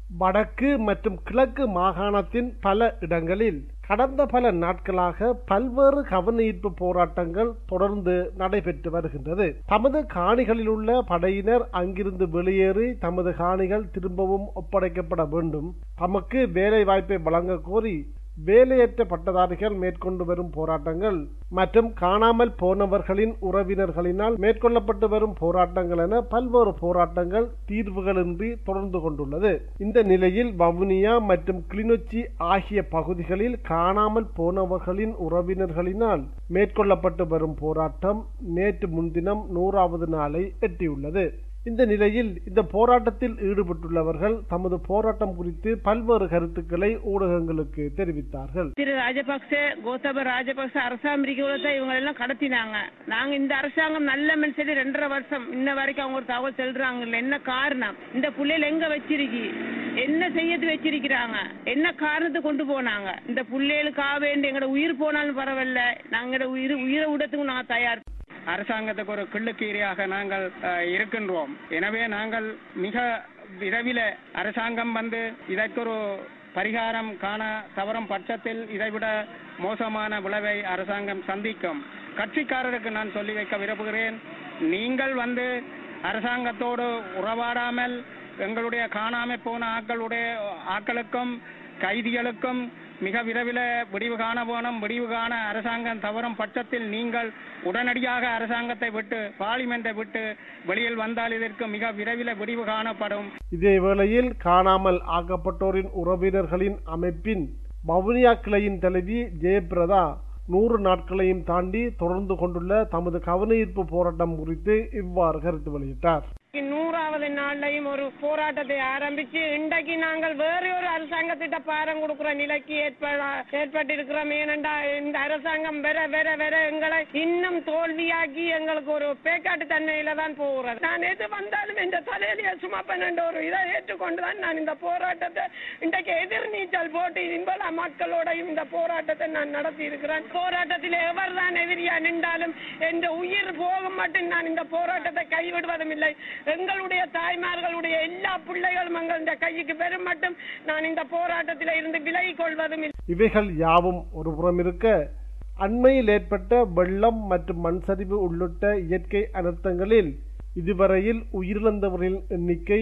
வடக்கு மற்றும் கிழக்கு மாகாணத்தின் பல இடங்களில் கடந்த பல நாட்களாக பல்வேறு கவனஈர்ப்பு போராட்டங்கள் தொடர்ந்து நடைபெற்று வருகின்றது. தமது காணிகளில் உள்ள படையினர் அங்கிருந்து வெளியேறி தமது காணிகள் திரும்பவும் ஒப்படைக்கப்பட வேண்டும், தமக்கு வேலை வாய்ப்பை வழங்க கோரி வேலையற்ற பட்டதாரிகள் மேற்கொண்டு வரும் போராட்டங்கள் மற்றும் காணாமல் போனவர்களின் உறவினர்களினால் மேற்கொள்ளப்பட்டு வரும் போராட்டங்கள் என பல்வேறு போராட்டங்கள் தீர்வுகளின்றி தொடர்ந்து கொண்டுள்ளது. இந்த நிலையில் வவுனியா மற்றும் கிளிநொச்சி ஆகிய பகுதிகளில் காணாமல் போனவர்களின் உறவினர்களினால் மேற்கொள்ளப்பட்டு வரும் போராட்டம் நேற்று முன்தினம் 100வது நாளை எட்டியுள்ளது. இந்த நிலையில் இந்த போராட்டத்தில் ஈடுபட்டுள்ளவர்கள் தமது போராட்டம் குறித்து பல்வேறு கருத்துக்களை ஊடகங்களுக்கு தெரிவித்தார்கள். திரு ராஜபக்ச, கோத்தப ராஜபக்ச அரசாங்க இவங்க எல்லாம் கடத்தினாங்க. நாங்க இந்த அரசாங்கம் நல்ல மனுஷன் 2.5 வருஷம் இன்ன வரைக்கும் அவங்க ஒரு தகவல் சொல்றாங்க. என்ன காரணம்? இந்த புள்ளையில எங்க வச்சிருக்கி, என்ன செய்யறது வச்சிருக்கிறாங்க, என்ன காரணத்தை கொண்டு போனாங்க? இந்த புள்ளைகளுக்காக வேண்டி எங்களோட உயிர் போனாலும் பரவாயில்ல, நாங்க உயிரை விடத்துக்கும் நான் தயார். அரசாங்கத்துக்கு ஒரு கிள்ளுக்கீரையாக நாங்கள் இருக்கின்றோம். எனவே நாங்கள் மிக விரைவில் அரசாங்கம் இதற்கு ஒரு பரிகாரம் காண தவறும் பட்சத்தில் இதைவிட மோசமான விளைவை அரசாங்கம் சந்திக்கும். கட்சிக்காரருக்கு நான் சொல்லி வைக்க விரும்புகிறேன், நீங்கள் அரசாங்கத்தோடு உறவாடாமல் எங்களுடைய காணாமல் போன ஆக்களுக்கும் கைதிகளுக்கும் மிக விரைவில் விடிவு காண வேணும். விடிவு காண அரசாங்கம் தவறும் பட்சத்தில் நீங்கள் உடனடியாக அரசாங்கத்தை விட்டு பார்லிமெண்டை விட்டு வெளியில் வந்தால் இதற்கு மிக விரைவில் விடிவு காணப்படும். இதே வேளையில் காணாமல் ஆக்கப்பட்டோரின் உறவினர்களின் அமைப்பின் வவுனியா கிளையின் தலைவி ஜெயபிரதா 100 நாட்களையும் தாண்டி தொடர்ந்து கொண்டுள்ள தமது கவனஈர்ப்பு போராட்டம் குறித்து இவ்வாறு கருத்து வெளியிட்டார். 100வது நாளையும் ஒரு போராட்டத்தை ஆரம்பிச்சு இன்றைக்கு நாங்கள் வேற ஒரு அரசாங்கத்திட்ட பாரம் கொடுக்கிற நிலைக்கு ஏற்பட்டிருக்கிறோம். ஏனென்றா இந்த அரசாங்கம் வேற எங்களை இன்னும் தோல்வியாக்கி எங்களுக்கு ஒரு பேக்காட்டு தன்மையில தான் போகிறது. நான் எது வந்தாலும் இந்த தலையிலேயே சுமப்பன் என்ற ஒரு இதை ஏற்றுக்கொண்டுதான் நான் இந்த போராட்டத்தை இன்றைக்கு எதிர்நீச்சல் போட்டு இன்பல மக்களோடையும் இந்த போராட்டத்தை நான் நடத்தி இருக்கிறேன். போராட்டத்தில் எவர் தான் எதிரியா நின்றாலும் என்ற உயிர் போகும் மட்டும் நான் இந்த போராட்டத்தை கைவிடுவதும் இல்லை. எங்களுடைய தாய்மார்களுடைய எல்லா பிள்ளைகளும் எங்களுடைய கைக்கு பெறும் மட்டும் நான் இந்த போராட்டத்தில் இருந்து விலகிக் கொள்வதும் இல்லை. இவைகள் யாவும் ஒரு புறம் இருக்க, அண்மையில் ஏற்பட்ட வெள்ளம் மற்றும் மண் சரிவு உள்ளிட்ட இயற்கை அனர்த்தங்களில் இதுவரையில் உயிரிழந்தவர்களின் எண்ணிக்கை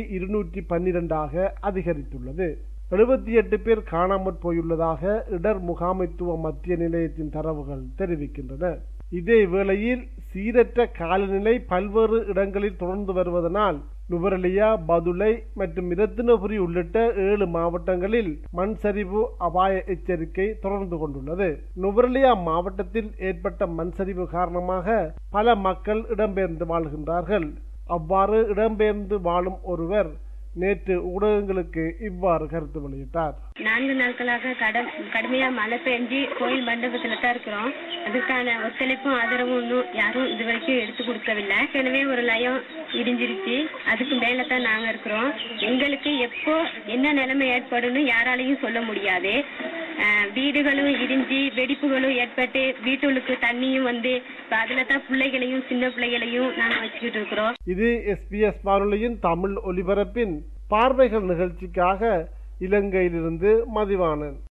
212 அதிகரித்துள்ளது. 78 பேர் காணாமற் போயுள்ளதாக இடர் முகாமைத்துவ மத்திய நிலையத்தின் தரவுகள் தெரிவிக்கின்றன. இதே வேளையில் சீரற்ற காலநிலை பல்வேறு இடங்களில் தொடர்ந்து வருவதனால் நுவரெலியா, பதுளை மற்றும் இரத்தினபுரி உள்ளிட்ட 7 மாவட்டங்களில் மண் சரிவு அபாய எச்சரிக்கை தொடர்ந்து கொண்டுள்ளது. நுவரெலியா மாவட்டத்தில் ஏற்பட்ட மண் சரிவு காரணமாக பல மக்கள் இடம்பெயர்ந்து வாழ்கின்றார்கள். அவ்வாறு இடம்பெயர்ந்து வாழும் ஒருவர் நேற்று ஊடகங்களுக்கு இவ்வாறு கருத்து வெளியிட்டார். 4 நாட்களாக கடுமையா மழை பெஞ்சு கோயில் மண்டபத்துல தான் இருக்கிறோம். அதுக்கான ஒத்துழைப்பும் ஆதரவும் இன்னும் யாரும் இது வரைக்கும் எடுத்து கொடுக்கவில்லை. எனவே ஒரு லயம் இடிஞ்சிருச்சு, அதுக்கு மேலதான் நாங்க இருக்கிறோம். எங்களுக்கு எப்போ என்ன நிலைமை ஏற்படும் யாராலையும் சொல்ல முடியாது. வீடுகளும் இடிஞ்சு வெடிப்புகளும் ஏற்பட்டு வீட்டுக்கு தண்ணியும் அதுல தான் பிள்ளைகளையும் சின்ன பிள்ளைகளையும் நாங்க வச்சுக்கிட்டு இருக்கிறோம். இது SBS வானொலியின் தமிழ் ஒலிபரப்பின் பார்வைகள் நிகழ்ச்சிக்காக இலங்கையிலிருந்து மதிவாணன்.